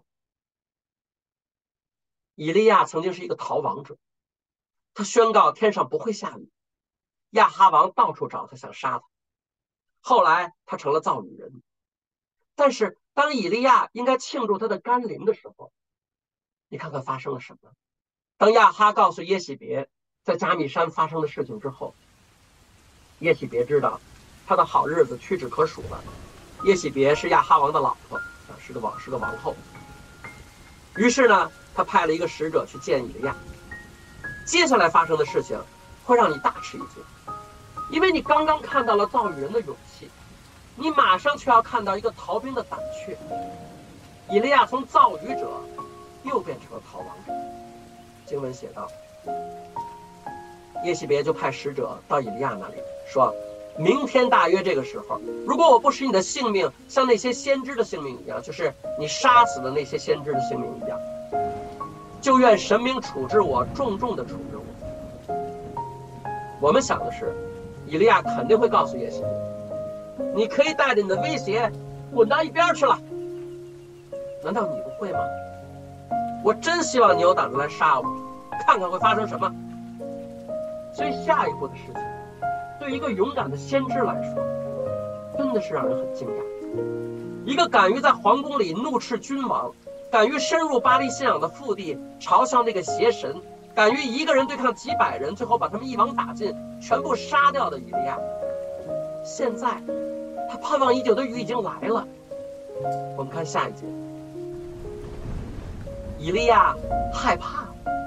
以利亚曾经是一个逃亡者，他宣告天上不会下雨，亚哈王到处找他想杀他，后来他成了造雨人。但是当以利亚应该庆祝他的甘霖的时候，你看看发生了什么。当亚哈告诉耶洗别在加密山发生的事情之后，耶洗别知道他的好日子屈指可数了。耶洗别是亚哈王的老婆，是个王是个王后。于是呢，他派了一个使者去见以利亚。接下来发生的事情会让你大吃一惊，因为你刚刚看到了造雨人的勇气，你马上却要看到一个逃兵的胆怯。以利亚从造雨者又变成了逃亡者。经文写道，耶洗别就派使者到以利亚那里，说明天大约这个时候，如果我不使你的性命像那些先知的性命一样，就是你杀死的那些先知的性命一样，就愿神明处置我，重重的处置我。我们想的是，以利亚肯定会告诉耶洗别，你可以带着你的威胁滚到一边去了。难道你不会吗？我真希望你有胆子来杀我，看看会发生什么。所以下一步的事情对对于一个勇敢的先知来说，真的是让人很惊讶。一个敢于在皇宫里怒斥君王，敢于深入巴黎信仰的腹地，嘲笑那个邪神，敢于一个人对抗几百人，最后把他们一网打尽，全部杀掉的以利亚，现在他盼望已久的雨已经来了。我们看下一节，以利亚害怕，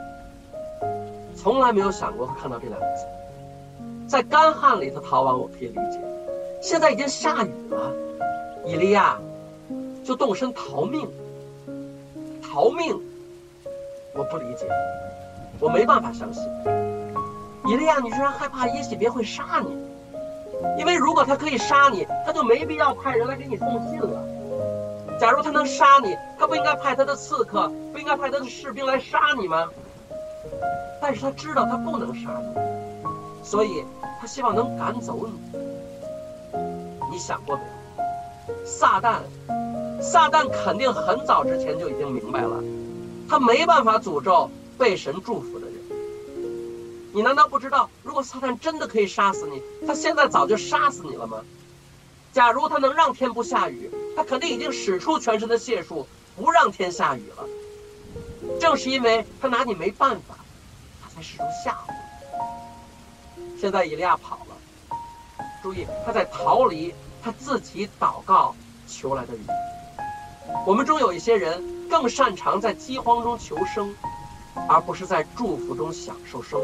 从来没有想过会看到这两个字。在干旱里头逃亡我可以理解，现在已经下雨了，以利亚就动身逃命。逃命，我不理解，我没办法相信。以利亚，你居然害怕耶洗别会杀你，因为如果他可以杀你，他就没必要派人来给你送信了。假如他能杀你，他不应该派他的刺客，不应该派他的士兵来杀你吗？但是他知道他不能杀你，所以他希望能赶走你。你想过没有？撒旦，撒旦肯定很早之前就已经明白了，他没办法诅咒被神祝福的人。你难道不知道，如果撒旦真的可以杀死你，他现在早就杀死你了吗？假如他能让天不下雨，他肯定已经使出全身的解数，不让天下雨了。正是因为他拿你没办法，他才使出吓唬。现在以利亚跑了，注意他在逃离他自己祷告求来的雨。我们中有一些人更擅长在饥荒中求生，而不是在祝福中享受生活。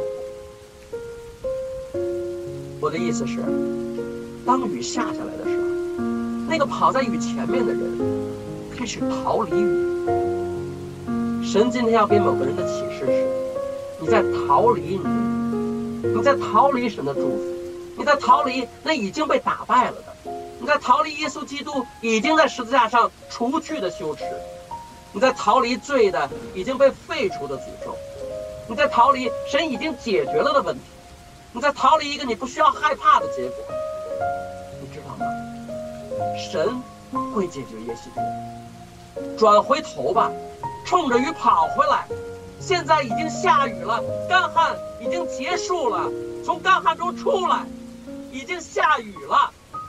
我的意思是，当雨下下来的时候，那个跑在雨前面的人开始逃离雨。神今天要给某个人的启示是，你在逃离你的雨，你在逃离神的祝福，你在逃离那已经被打败了的，你在逃离耶稣基督已经在十字架上除去的羞耻，你在逃离罪的已经被废除的诅咒，你在逃离神已经解决了的问题，你在逃离一个你不需要害怕的结果。你知道吗？神会解决耶洗别。转回头吧，冲着雨跑回来。现在已经下雨了，干旱已经结束了，从干旱中出来，已经下雨了，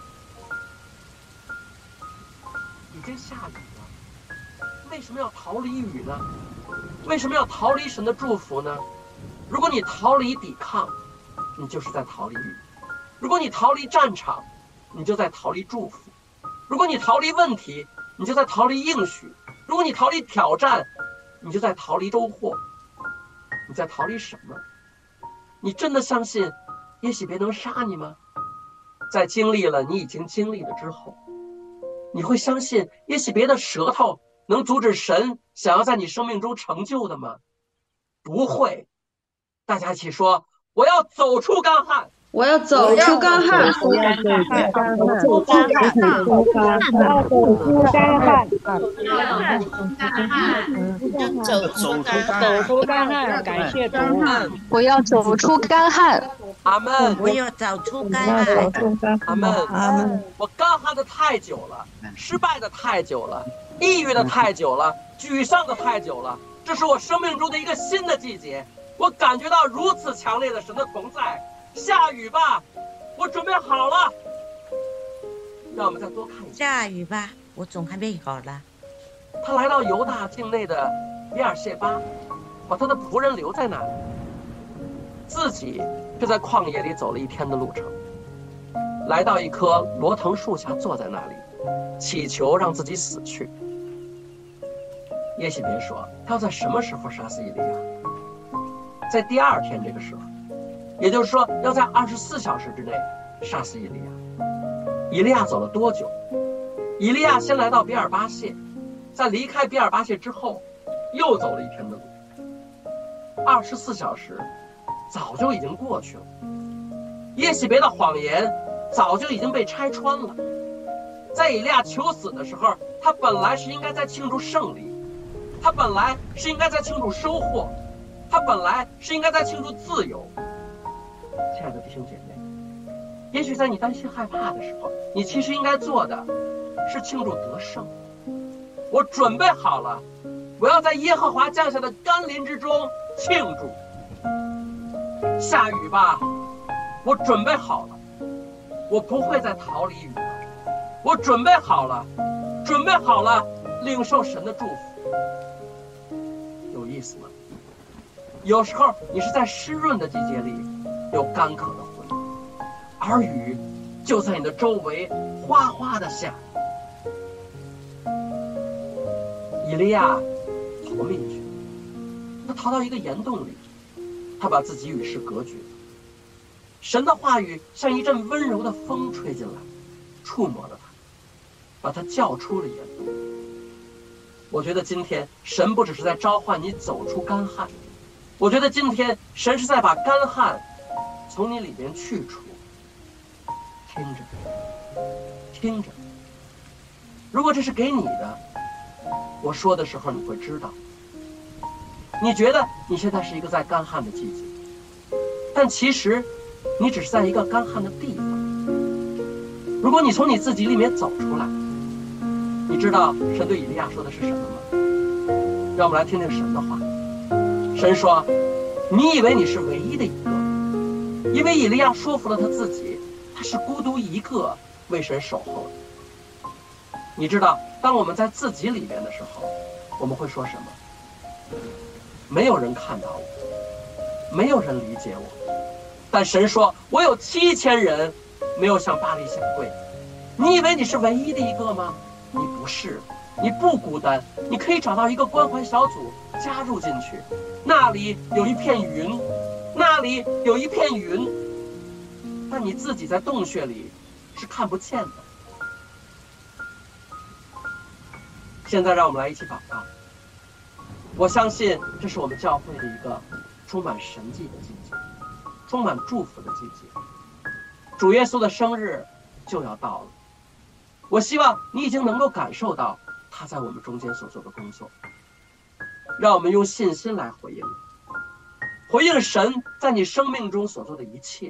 已经下雨了。为什么要逃离雨呢？为什么要逃离神的祝福呢？如果你逃离抵抗，你就是在逃离雨；如果你逃离战场，你就在逃离祝福；如果你逃离问题，你就在逃离应许；如果你逃离挑战，你就在逃离收获。你在逃离什么？你真的相信耶洗别能杀你吗？在经历了你已经经历了之后，你会相信耶洗别的舌头能阻止神想要在你生命中成就的吗？不会。大家一起说，我要走出干旱， 我要走出干旱， 我要走出干旱，我要走出干旱，我要走出干旱， 走出走出干旱，感谢主。 我要走出干旱， 阿门。 我要走出干旱， 阿门，阿门。我干旱的太久了，失败的太久了，抑郁的太久了，沮丧的太久了。这是我生命中的一个新的季节，我感觉到如此强烈的神的同在。下雨吧，我准备好了。让我们再多看一下。 下雨吧，我总还没好了。 他来到犹大境内的比尔谢巴，把他的仆人留在那里，自己就在旷野里走了一天的路程，来到一棵罗藤树下，坐在那里，祈求让自己死去。耶洗别说，他要在什么时候杀死以利亚？在第二天这个时候，也就是说，要在二十四小时之内杀死以利亚。以利亚走了多久？以利亚先来到比尔巴谢，在离开比尔巴谢之后，又走了一天的路。二十四小时早就已经过去了。耶洗别的谎言早就已经被拆穿了。在以利亚求死的时候，他本来是应该在庆祝胜利，他本来是应该在庆祝收获，他本来是应该在庆祝自由。亲爱的弟兄姐妹，也许在你担心害怕的时候，你其实应该做的是庆祝得胜。我准备好了，我要在耶和华降下的甘霖之中庆祝。下雨吧，我准备好了， 我不会再逃离雨了，我准备好了，准备好了，领受神的祝福。有意思吗？有时候你是在湿润的季节里有干渴的魂，而雨就在你的周围哗哗的下。以利亚逃命去，他逃到一个岩洞里，他把自己与世隔绝。神的话语像一阵温柔的风吹进来，触摸了他，把他叫出了岩洞。我觉得今天神不只是在召唤你走出干旱，我觉得今天神是在把干旱从你里面去除。听着，听着，如果这是给你的，我说的时候你会知道。你觉得你现在是一个在干旱的季节，但其实你只是在一个干旱的地方。如果你从你自己里面走出来，你知道神对以利亚说的是什么吗？让我们来听听神的话。神说，你以为你是唯一的一个，因为以利亚说服了他自己，他是孤独一个为神守候的。你知道当我们在自己里面的时候，我们会说什么？没有人看到我，没有人理解我，但神说我有七千人没有向巴黎下跪。你以为你是唯一的一个吗？你不是，你不孤单，你可以找到一个关怀小组加入进去，那里有一片云，那里有一片云，但你自己在洞穴里是看不见的。现在让我们来一起祷告。我相信这是我们教会的一个充满神迹的季节，充满祝福的季节。主耶稣的生日就要到了，我希望你已经能够感受到他在我们中间所做的工作。让我们用信心来回应，回应神在你生命中所做的一切。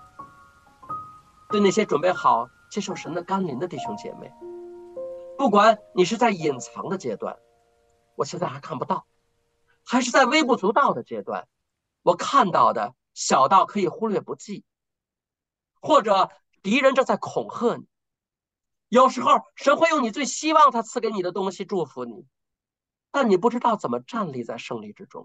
对那些准备好接受神的甘霖的弟兄姐妹，不管你是在隐藏的阶段，我现在还看不到，还是在微不足道的阶段，我看到的小到可以忽略不计，或者敌人正在恐吓你。有时候神会用你最希望他赐给你的东西祝福你，但你不知道怎么站立在胜利之中。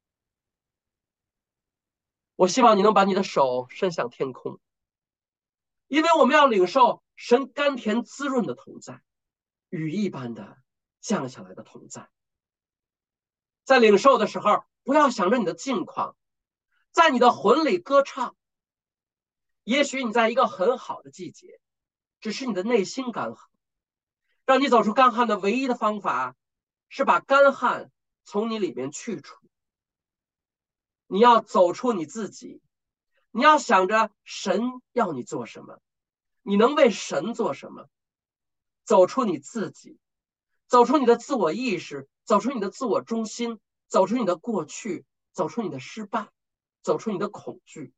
我希望你能把你的手伸向天空，因为我们要领受神甘甜滋润的同在，雨一般的降下来的同在。在领受的时候，不要想着你的境况，在你的魂里歌唱。也许你在一个很好的季节，只是你的内心干涸。让你走出干旱的唯一的方法是把干旱从你里面去除。你要走出你自己，你要想着神要你做什么，你能为神做什么。走出你自己，走出你的自我意识，走出你的自我中心，走出你的过去，走出你的失败，走出你的恐惧。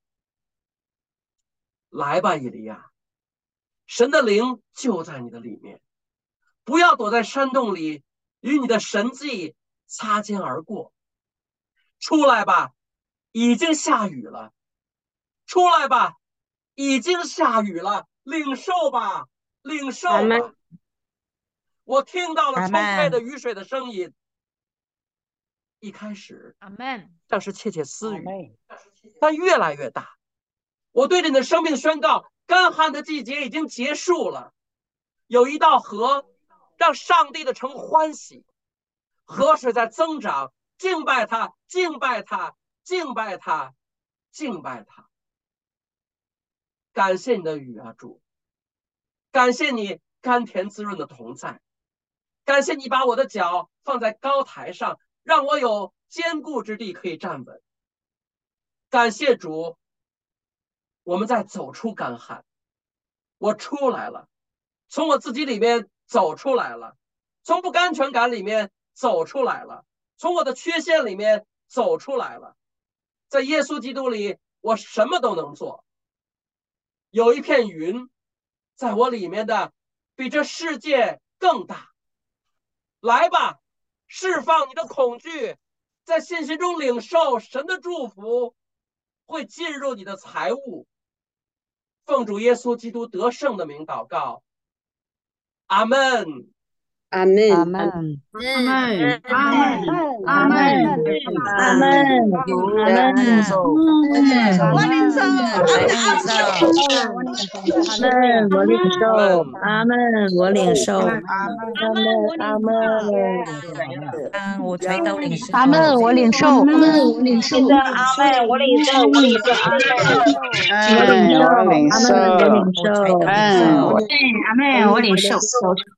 来吧，以利亚，神的灵就在你的里面，不要躲在山洞里与你的神迹擦肩而过。出来吧，已经下雨了，出来吧，已经下雨了，领受吧，领受吧。我听到了充沛的雨水的声音，一开始像是窃窃私语，但越来越大。我对着你的生命宣告，干旱的季节已经结束了，有一道河让上帝的城欢喜，河水在增长，敬拜他，敬拜他，敬拜他，敬拜他。感谢你的雨啊，主，感谢你甘甜滋润的同在，感谢你把我的脚放在高台上，让我有坚固之地可以站稳。感谢主，我们在走出干旱，我出来了，从我自己里面走出来了，从不安全感里面走出来了，从我的缺陷里面走出来了。在耶稣基督里，我什么都能做。有一片云在我里面的比这世界更大。来吧，释放你的恐惧，在信心中领受神的祝福，会进入你的财物， 奉主耶稣基督得胜的名祷告，阿门。 阿门， 阿门， 阿门，阿门，阿门， 阿门， 阿门， 我领受， 我领受，阿门，我领受， 阿门，阿门， 我垂头领受， 阿门，我领受，阿门，我领受， 阿门，我领受，我领受，阿门， 我领受，阿门，我领受， 垂头领受， 阿门，我领受。